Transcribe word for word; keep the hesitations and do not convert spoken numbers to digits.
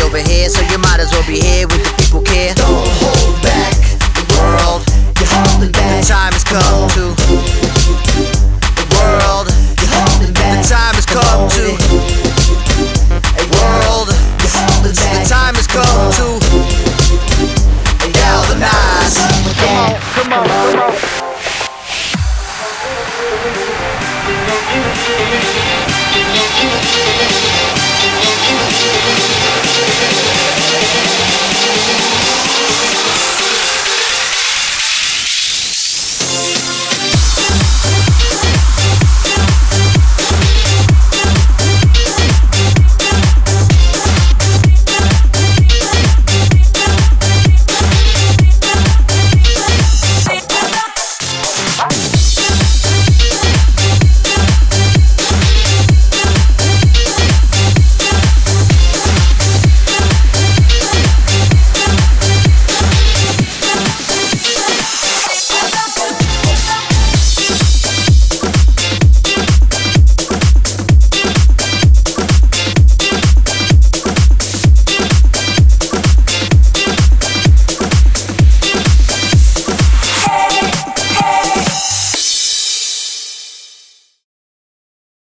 over here, so you might as well be here with the people care. Don't hold back the world, you're holding back. The time has come to the world. You're holding back. The time has come to world. You're holding back. The time has come to galvanize. Come on, come on, come on. Thank you.